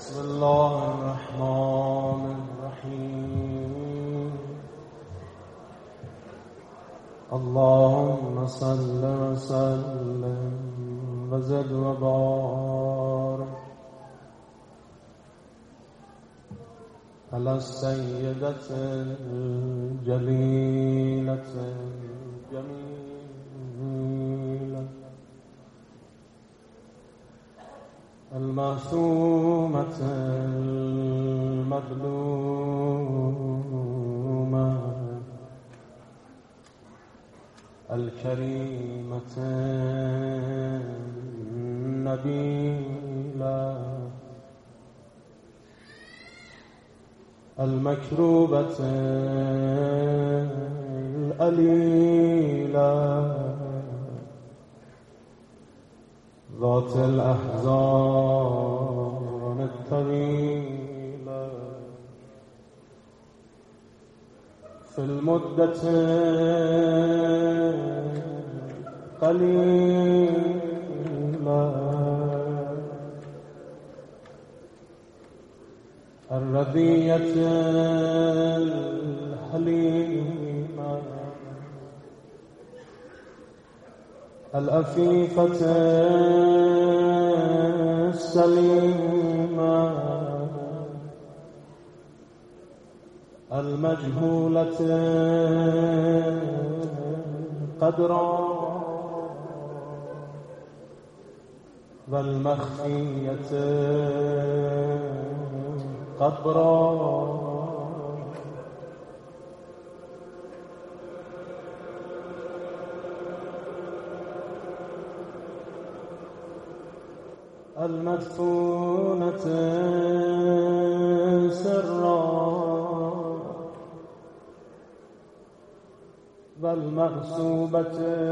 بسم الله الرحمن الرحیم. اللهم صل وسلم وزد وبارك على السيدة الجليلة الجميلة المعصومة المظلومة الكريمة النبيلة المكروبة الأليلة ذات الأحزان الطويلة في المدة قليلة الرضية الحليمة الأفيفة السليمة المجهولة قدرا والمخفية قبرا المدفونة سرا والمغصوبة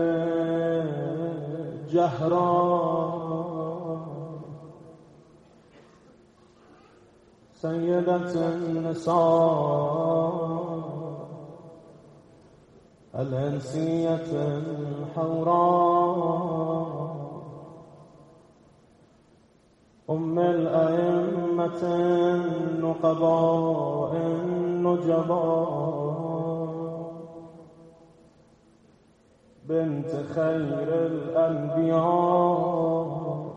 جهرا سيدة النساء الأنسية الحوراء أم الأئمة النقباء النجباء بنت خير الأنبياء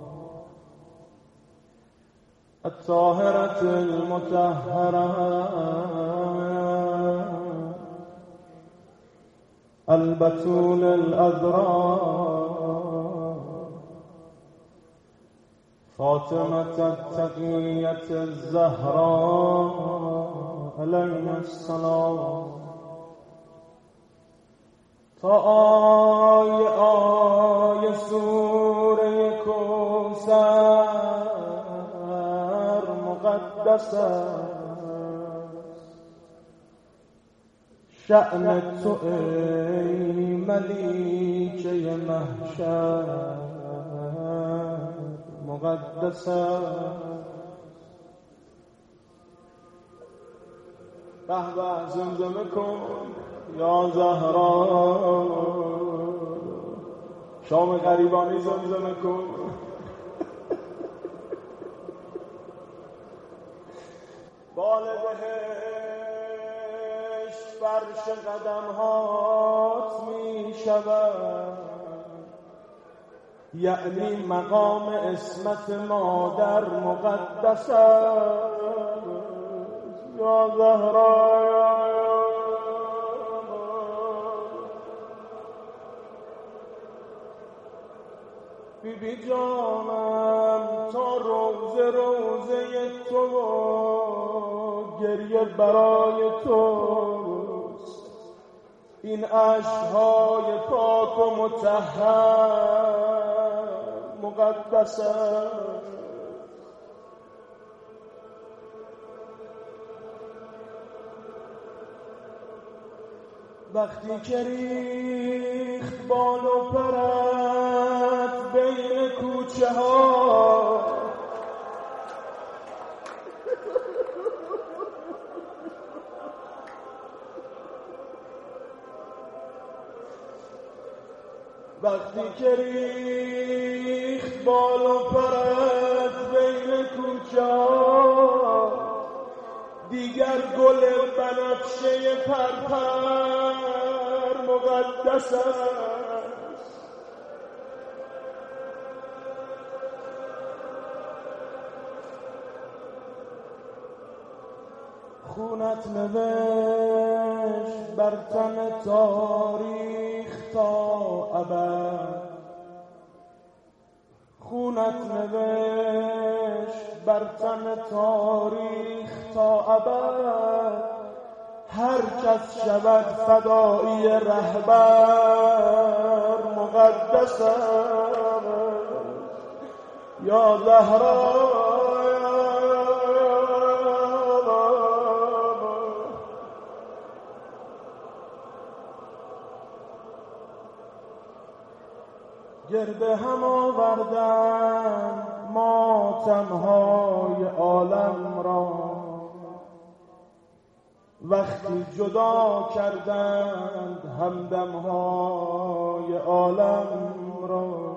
الطاهرة المطهرة البتول الأذراء فاطمة التقية الزهراء عليها السلام. تا آیه سوره کوثر مقدس است، شأن تو ای ملیکه محشر مقدس است. به به زمزمه کن یا زهرا، شام غریبانی زمزمه کن. بال بهشت فرش قدمهات می شود، یعنی مقام عصمت مادر مقدس است. یا زهرا بی بی جانم، تا روزه تو گریه برای توست. این عشق‌های پاک و مطهر مقدس است. وقتی که ریخت بال و پرت بین کوچه ها، وقتی که ریخت بال و پرت بین کوچه ها، دیگر گل بنفشه پرپر مقدس است. خونت نوشت بر تن تاریخ تا ابد، خونت نوشت بر تن تاریخ تا ابد. هر کس شود فدایی رهبر مقدس است. یا زهرا گرد هم آوردن ماتم‌های عالم را، وقتی جدا کردند همدم‌های عالم را.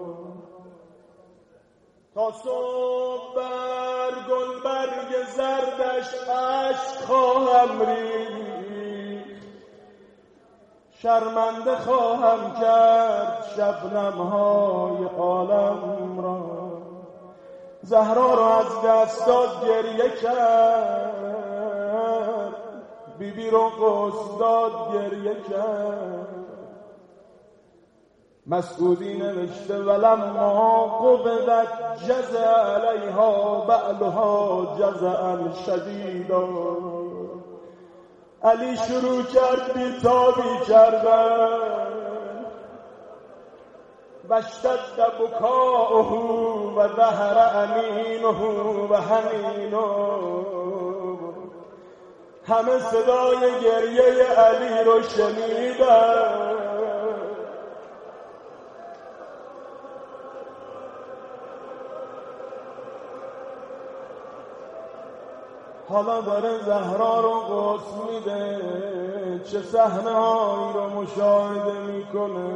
تا صبح بر گلبرگ زردش اشک خواهم ریخت، شرمنده خواهم کرد شبنم‌های عالم را. زهرا را از دست داد گریه کرد، بیبی رو غسل داد گریه کرد. مسعودی نوشته ولما قبضت جزع علیها بعلها جزعا شدیدا. علی شروع کرد بیتابی کردن، و اشتد بکاؤه و ظهر انینه و حنینه. همه صدای گریه علی رو شنیدن. حالا داره زهرا رو غسل میده، چه صحنه هایی رو مشاهده میکنه.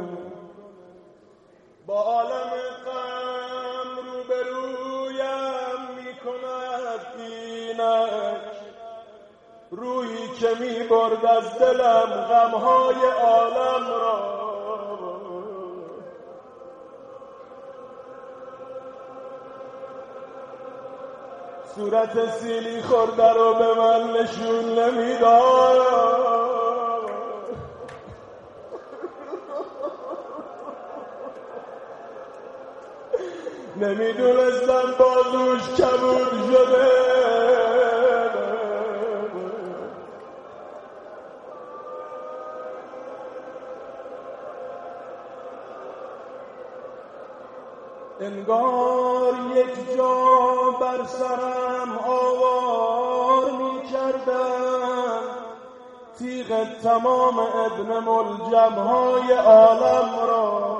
با عالم غم روبرویم میکند اینک، رویی که میبرد از دلم غمهای عالم را. صورت سیلی خورده رو به من نشون نمیداد. نمیدونستم بازوش کبود شده. انگار یک جا بر سرم آوار می کردن، تیغ تمام ابن ملجمهای عالم را.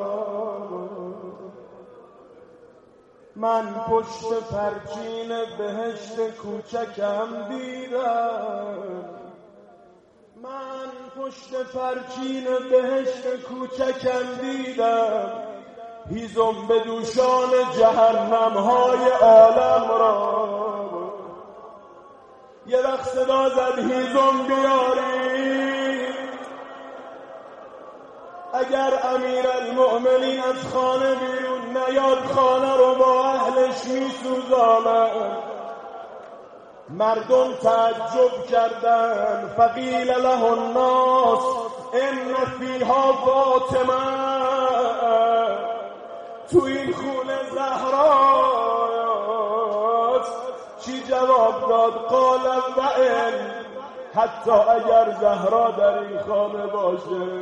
من پشت پرچین بهشت کوچکم دیدم، من پشت پرچین بهشت کوچکم دیدم. هیزم به دوشان جهنم‌های عالم را. یه وقت صدا زد هیزم بیاری، اگر امیرالمؤمنین از خانه بیرون نیاد خانه رو با اهلش میسوزاند. مردم تعجب کردند. فقیل له الناس ان فیها فاطمه، تو این خونه زهراست. چی جواب داد؟ قال وان، حتی اگر زهرا در این خانه باشه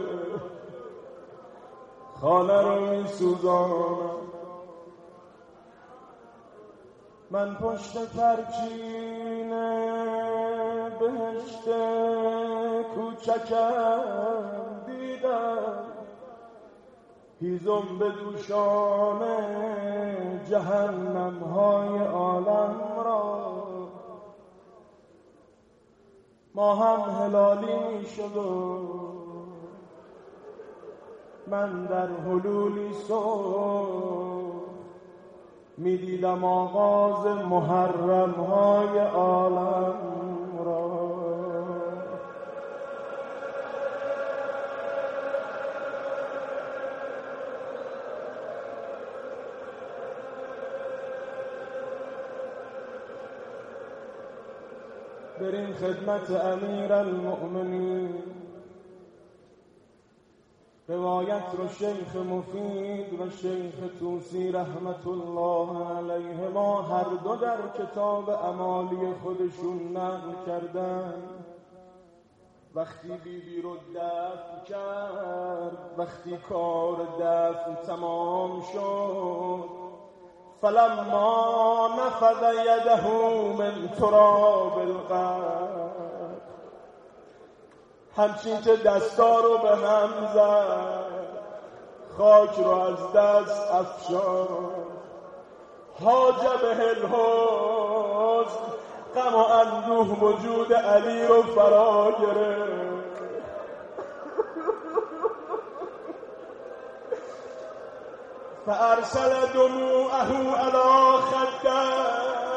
خانه رو می سوزانم. من پشت پرچین بهشت کوچکم دیدم، هیزم به دوشان جهنم‌های عالم را. ما هم هلالی میشد و من در حلولی صبح میدیدم آغاز محرم‌های عالم را. بریم خدمت امیر المؤمنین. روایت رو شیخ مفید و شیخ توسی رحمت الله علیه ما هر دو در کتاب اعمالی خودشون نقل کردن. وقتی بیبی رو دفن کرد، وقتی کار دفن تمام شد، فلما نفذ یده من تراب القبر، همچین که دستا رو به هم زد، خاک رو از دست افشاند، حاج به الحزن، غم و اندوه وجود علی رو فرا گرفت. فارسل دموعه علی خدیه،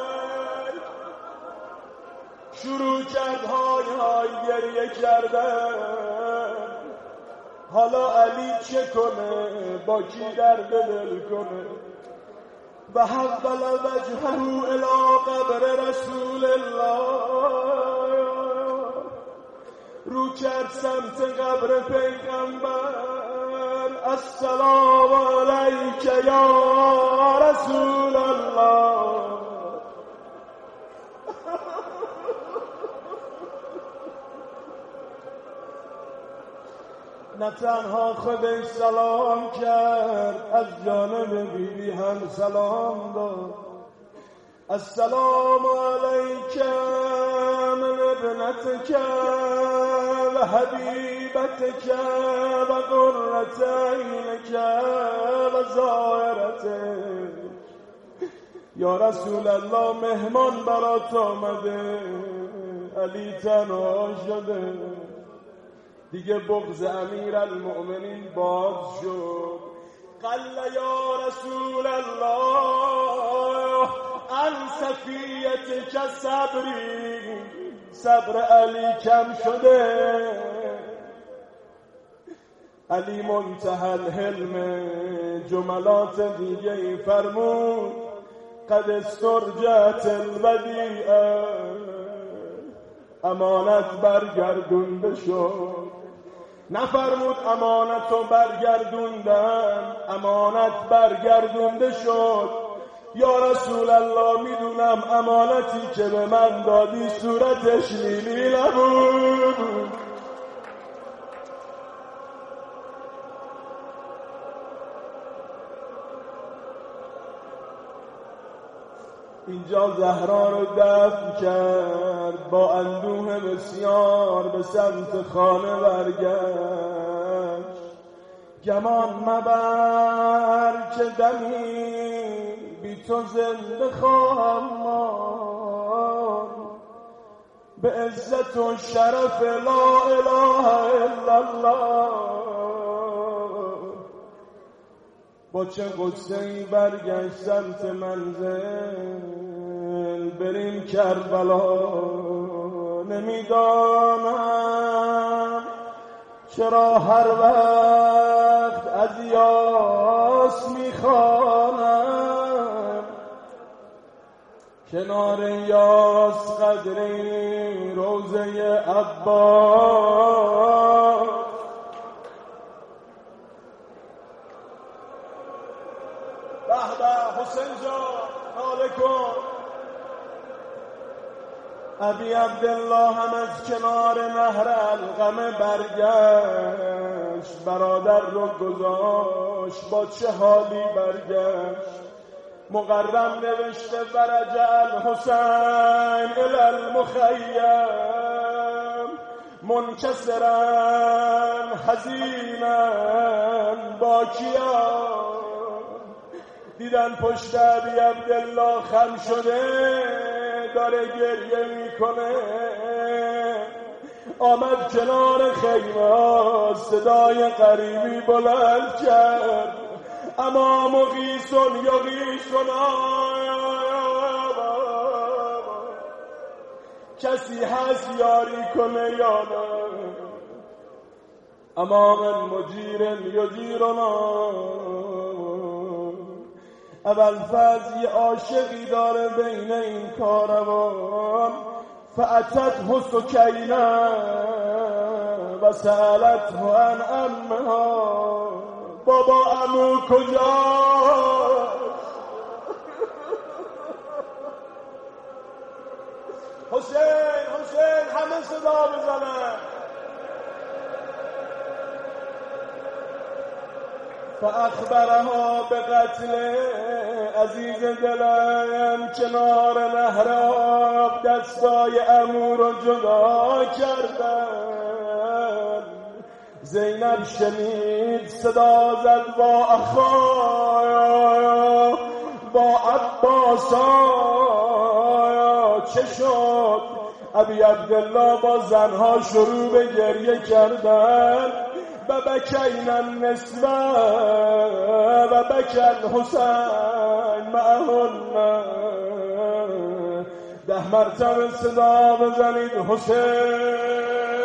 شروع کرد های گریه کردن. حالا علی چه کنه؟ با کی درد دل کنه؟ و حول وجهه الی قبر رسول الله، رو کرد سمت قبر پیغمبر. السلام علیک یا رسول الله. نه تنها خودش سلام کرد، از جانب بیبی هم سلام داد. السلام علیک من ابنتک و حبیبتک و قرة عینک و زائرتک. یا رسول الله، مهمان برات آمده، علی تنها شده. دیگه بغض امیر المؤمنین باز شد. قال یا رسول الله عن صفیتک صبری، صبر علی کم شده. علی منتهى الحلم جملات دیگه فرمود. قد استرجعت الودیعه، امانت برگردونده شد. نفرمود امانت رو برگردوندم، امانت برگردونده شد. یا رسول الله، میدونم امانتی که به من دادی صورتش لیلی نبود. اینجا زهرا رو دفن کرد، با اندوه بسیار به سمت خانه برگشت. گمان مبر که دمی بی تو زنده خواهم ماند، به عزت و شرف لا اله الا الله. با چه غصه‌ای برگشت سمت منزل. بریم کربلا. نمیدانم چرا هر وقت از یاس میخوانم، کنار یاس قدری روزه عباس. به به حسین جان، ناله کن. ابی عبدالله هم از کنار نهر القمه برگشت، برادر رو گذاشت. با چه حالی برگشت؟ مقرم نوشته ورجع الحسین الی المخیم منکسرا حزینا باکیا. دیدن پشت ابی عبدالله خم شده، داره گریه میکنه. آمد کنار خیمه، صدای غریبی بلند کرد. اما مغیثون یغیثنا، کسی هست یاری کنه یا نه؟ اما من مجیر یجیرنا. اول فاز یه عاشقی داره بین این کاروان، فأتته سکینه و سألته عن عمها. بابا عمو کجا؟ حسین حسین همه صدا بزنن. فاخبرها به قتل عزیز دلم. کنار نهر آب دستای عمو رو جدا کردن. زینب شنید صدا زد با اخا با عباسا. چه شد؟ ابی عبدالله با زنها شروع به گریه کردن. و بکین النسوه و بکی الحسین معهن. 10 مرتبه صدا بزنید حسین.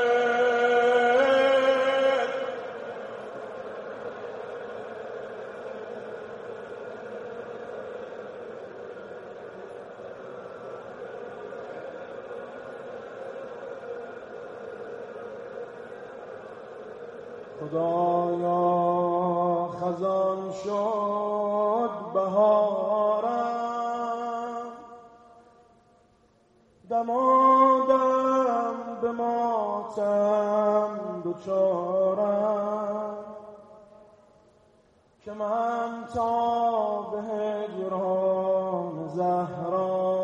خدایا خزان شد بهارم. دمادم به ماتم دوچارم. که من تا به هجران زهرا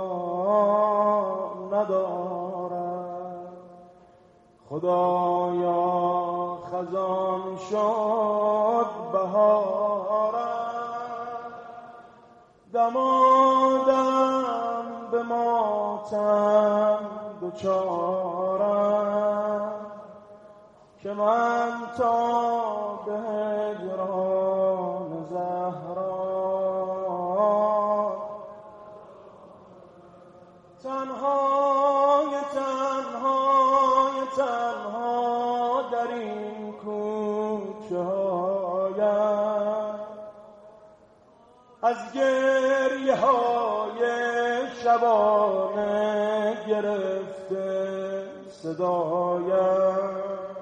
ندارم. خدایا خزان شد بهارم. دمادم به ماتم دوچارم. که من تا به هجران زهرا تنهای در این کوچه هایم. از گریه های شبانه گرفته صدایم.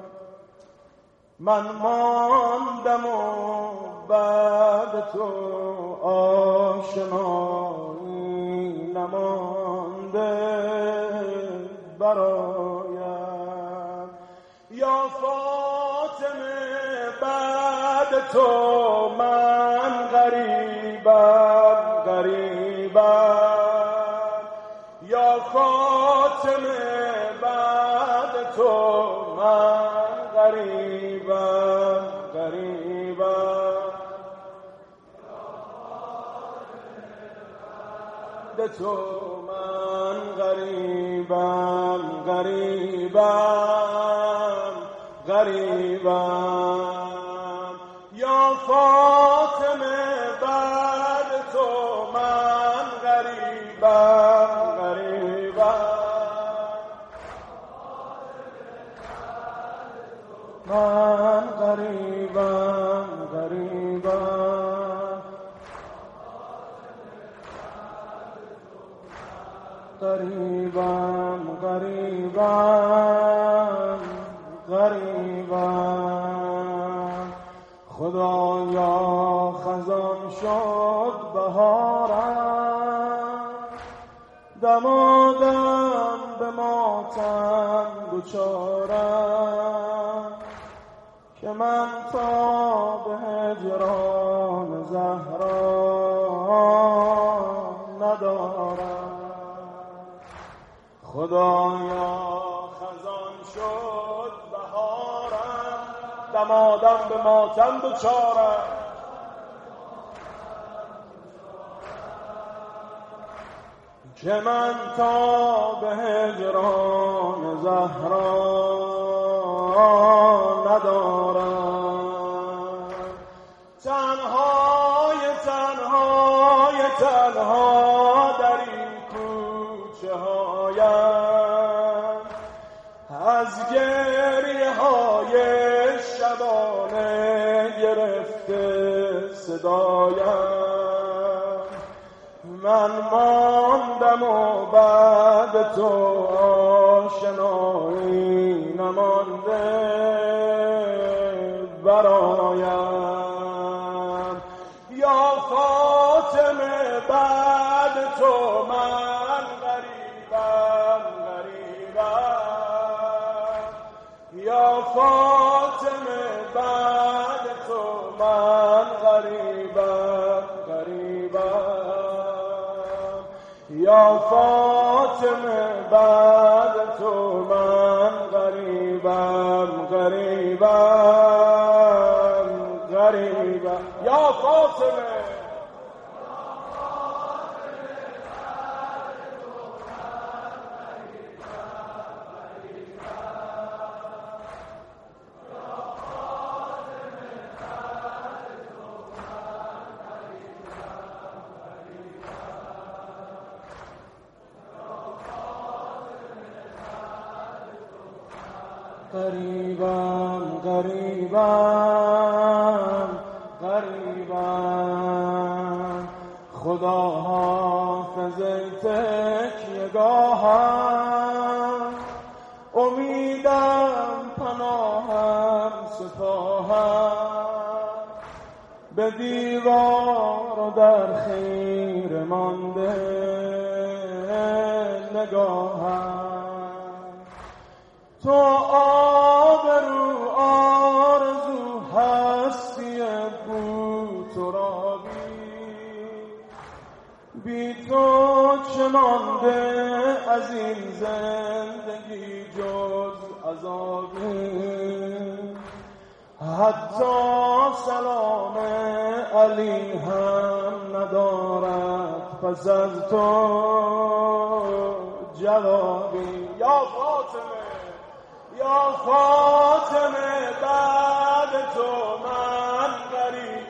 من ماندم و بعد تو آشنایی نمانده برایم. یا فاطمه بعد تو من غریبم. یا فاطمه بعد تو من غریبم. بعد تو من غریبم. یا فاطمه بعد تو من غریبم. من غریبم. خدایا خزان شد بهارم. دمادم به ماتم دوچارم. که من تا به هجران زهرا ندارم. خدایا خزان شد بهارم. دمادم به ماتم دوچارم. که من تا به هجران زهرا ندارم. تنها در این کوچه هایم. از گریه های شبانه گرفته صدایم. من ماندم و بعد تو آشنایی نمانده برایم. یا فاطمه بعد تو من غریبم غریبم. یا فاطمه بعد تو من غریبم غریبم. یا فاطمه بعد تو من غریبم غریبم غریبم. یا فاطمه غریبم غریبم غریبم. خدا حافظ تکیه‌گاهم، امیدم پناهم سپاهم. به دیوار و در خیره مانده نگاهم. تو آبرو آرزو هستی بود تو را بی تو چه مانده از این زندگی جز عذابی. حتی سلام علی هم ندارد پس از تو جوابی. یا فاطمه یا فاطمه بعد تو من غریبم.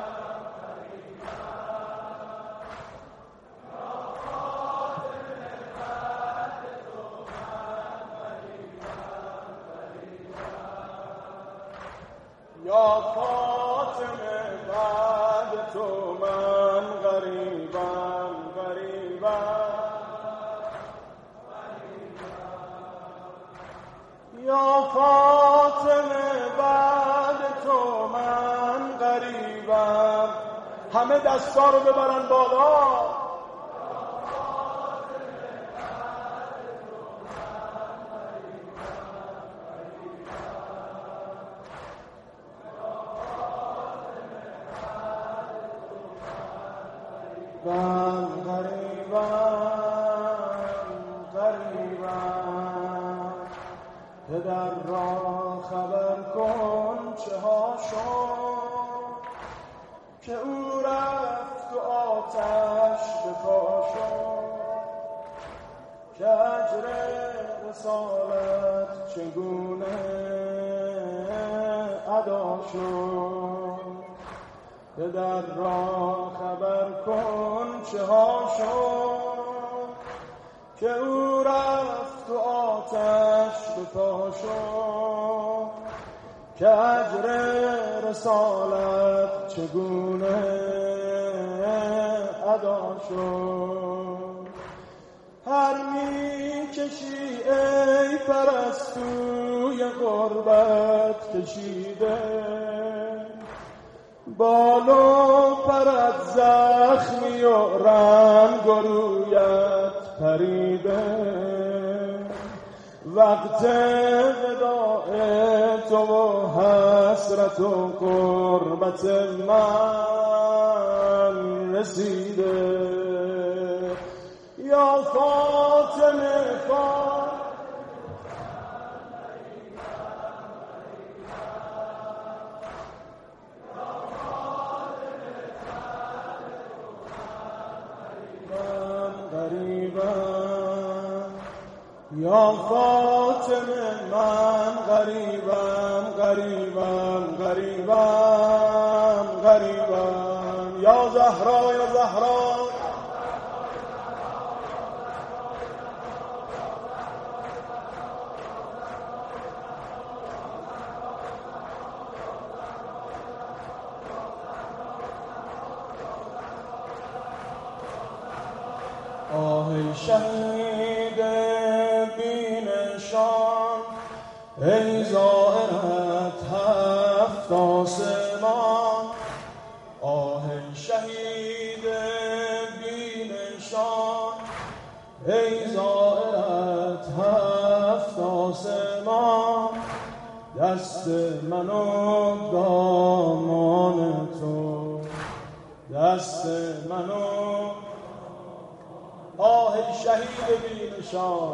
یا فاطمه بعد تو من غریبم غریبم. یا فاطمه بعد تو من غریبم. همه دستا رو ببرن بالا. من غریبم غریبم. پدر را خبر کن چه ها شد که او رفت و آتش به پا شد. که اجر رسالت چگونه ادا شد. پدر را خبر کن چه ها شد که او رفت و آتش به پا شد. که اجر رسالت چگونه ادا شد. هر می کشی ای پرستوی غربت کشیده، بال و پرت زخمی و رنگ و رویت پریده. وقت وداع تو و حسرت و غربت من رسیده. یا فاطمه یا فاطمه من غریبم غریبم غریبم غریبم. یا زهرا یا زهرا. شهید بینشان ای زائرت هفت آسمان آه شهید بینشان ای زائرت هفت آسمان دست من و دامان تو دست من و آه شهید بینشان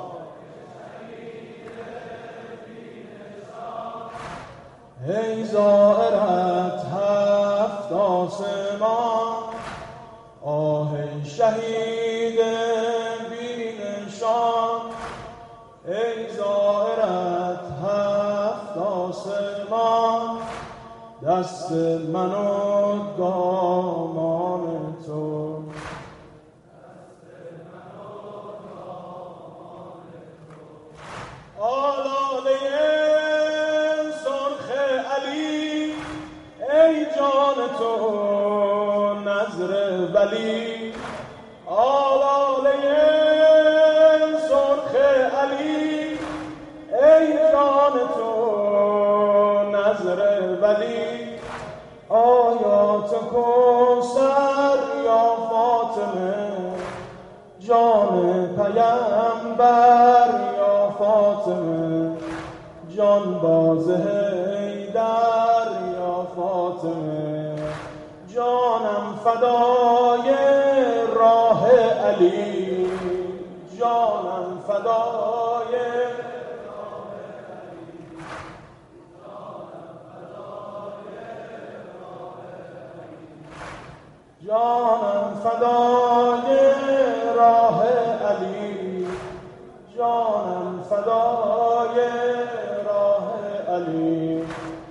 ای زائرت هفت آسمان آه شهید بینشان ای زائرت هفت آسمان دست من و دامان تو آلاله سرخ علی ای جان تو نظر ولی آلاله سرخ علی ای جان تو نظر ولی آیات کوثر یا فاطمه جان پیامبر یا فاطمه جان باز حیدر یا فاطمه جانم فدای راه علی جانم فدای جانم فدای راه علی جانم فدای راه علی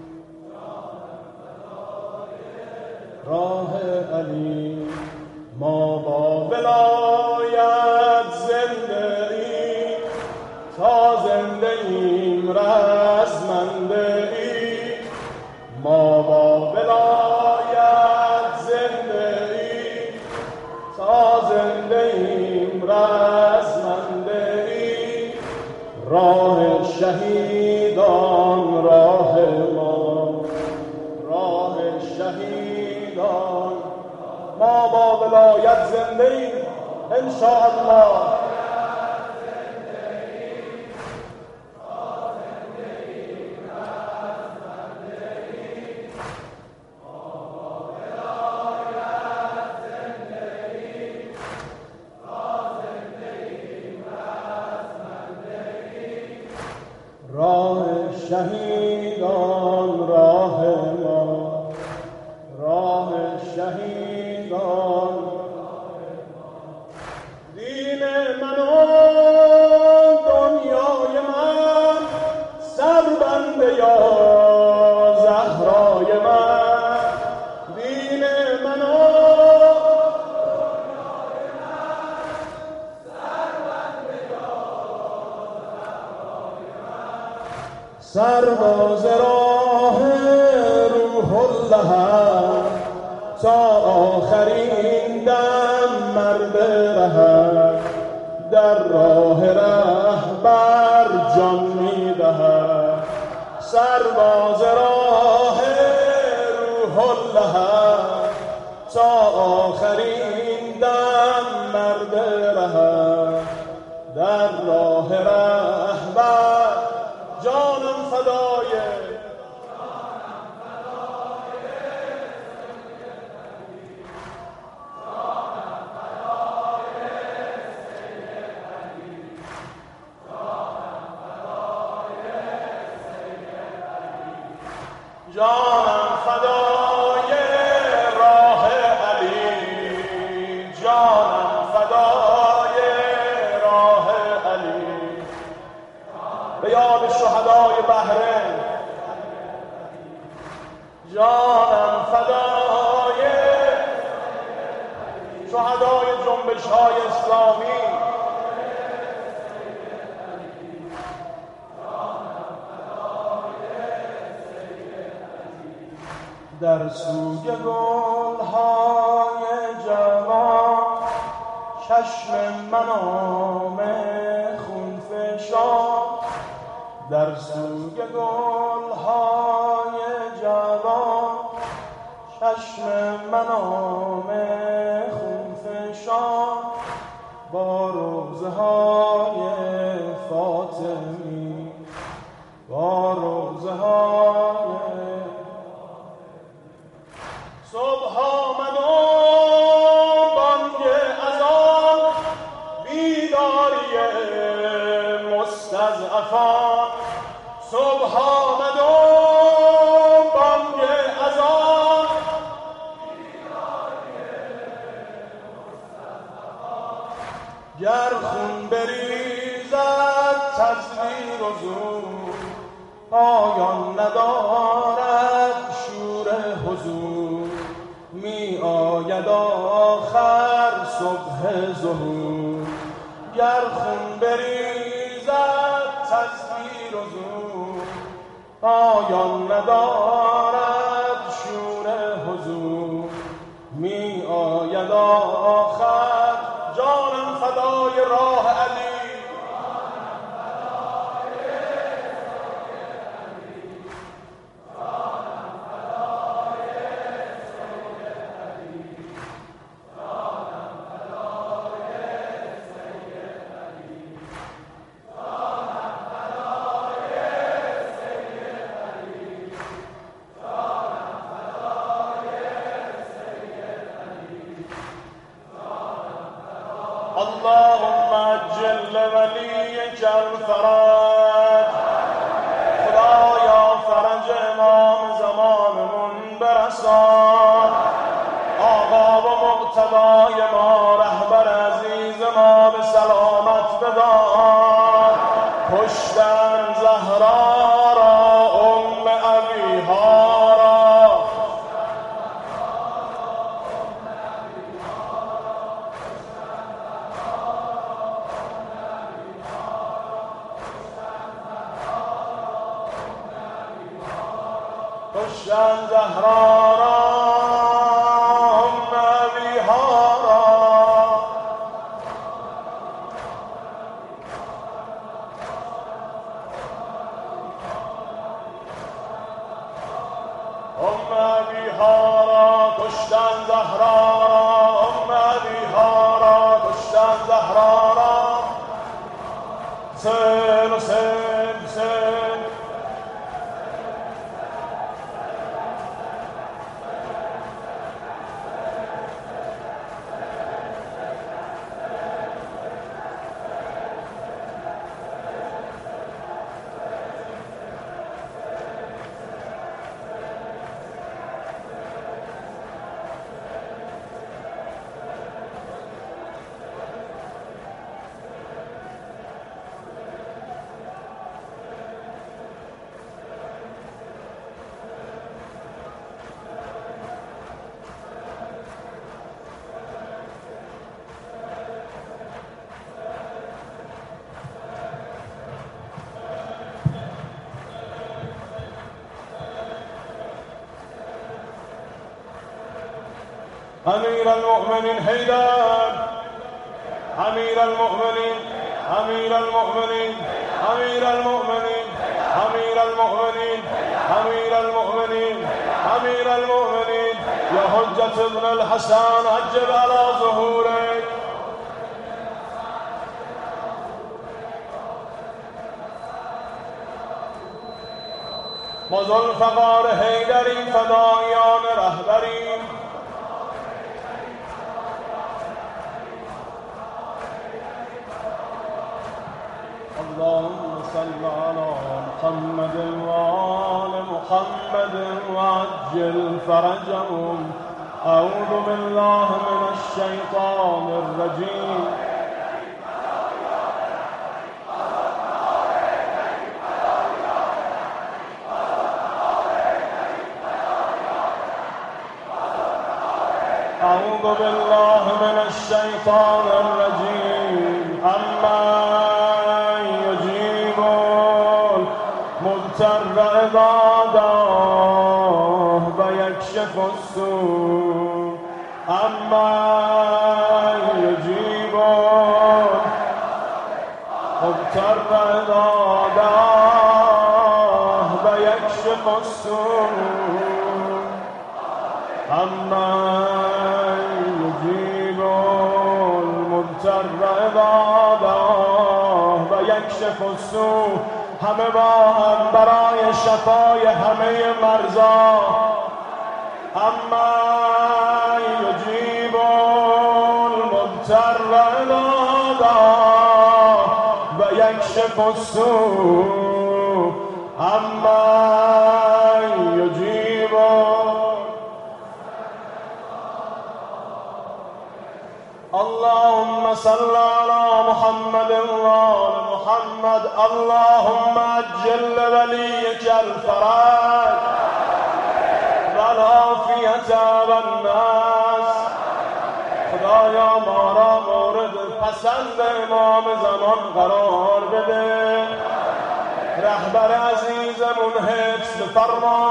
راه علی ما با ولایت زنده ایم تا زنده ایم رزمنده ایم ما با ولایت زنده ایم تا زنده ایم رزمنده ایم راه شهیدان راه ما راه شهیدان ما با ولایت زنده ایم انشاءالله راه شهیدان راه ما راه شهیدان دین من و دنیای من سربنده یا زهرای من دین من و دنیای من سربنده یا زهرای من سرباز راه روح الله تا آخرین دم مرد رهد در راه رهبر جان می‌دهد سرباز راه روح الله تا آخرین دم مرد رهد در راه رهبر جانم فدای جانم فدای راه علی جانم فدای راه علی به یاد شهدای بحرین جانم فدای شهدای جنبش‌های اسلامی در سوی گل‌های جوان چشم منام خون فشان در سوی گلهای جوان، چشم منام خون فشان با روزه های فاطمی، با روزه های صبح آمد و بانگ اذان، بیداری مستضعفان. صبح آمد و بانگ اذان، بیداری مستضعفان. گر خون بریزد تزویر و زور، پایان ندارد شور حضور. می آید آخر صبح ظهور، گر خون بریزد تزویر و زور. پایان ندارد شور حضور، می آید آخر. جانم فدای راه علی، اللهم عجل لولیک الفرج. خدایا فرج امام زمانمون برسان. آقا و مقتدای ما، رهبر عزیز ما به سلامت بدار. کشتن زهرا را، ام ابیها را. کشتن زهرا را، ام ابیها را. ام ابیها را کشتن زهرا را، ام ابیها را کشتن زهرا را. حسین حسین حسین امیر المؤمنین حیدر، امیر المؤمنین، امیر المؤمنین، امیر المؤمنین، امیر المؤمنین، امیر المؤمنین، امیر المؤمنین. یا حجت ابن الحسن عجل على ظهورک. ما ذوالفقار حیدری، فدایان رهبریم. اللهم صل على محمد وآل محمد وعجل فرجهم. أعوذ بالله من الشيطان الرجيم. أعوذ بالله من الشيطان الرجيم. أمن يجيب المضطر إذا دعاه ويكشف السوء. أمن يجيب مبتر داده و یکشف السوء عمن یجیب المضطر داده و یکشف السوء. همه با هم برای شفای همه مرزا. عمن یجیب المضطر داده و یکشف السوء عمن یجیب. اللهم صل على محمد وآل محمد. اللهم عجل لوليك الفرج والعافیت والناس. خدایا ما را مورد پسند امام زمان قرار بده. رهبر عزیزمون حفظ بفرما.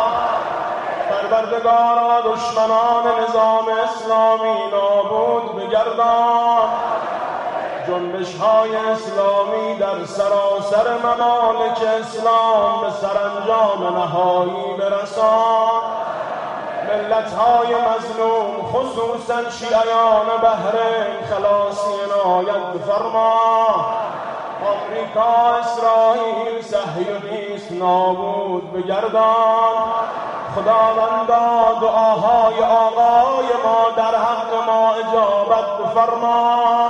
پروردگارا دشمنان نظام اسلامی نابود بگردان. جنبش های اسلامی در سراسر ممالک اسلام به سرانجام نهایی برسان. ملت های مظلوم خصوصا شیعیان بحرین خلاصی عنایت بفرما. آمریکا، اسرائیل، صهیونیست نابود بگردان. خداوندا دعاهای آقای ما در حق ما اجابت بفرما.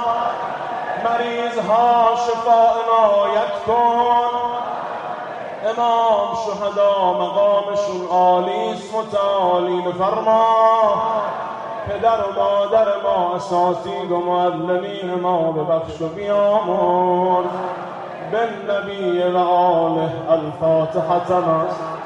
مریضها شفا عنایت کن. امام شهدا مقامشون عالی است متعالی بفرما. پدر و مادر ما، اساتید و معلمین ما ببخش و بیامرز. بالنبی و آله. الفاتحة.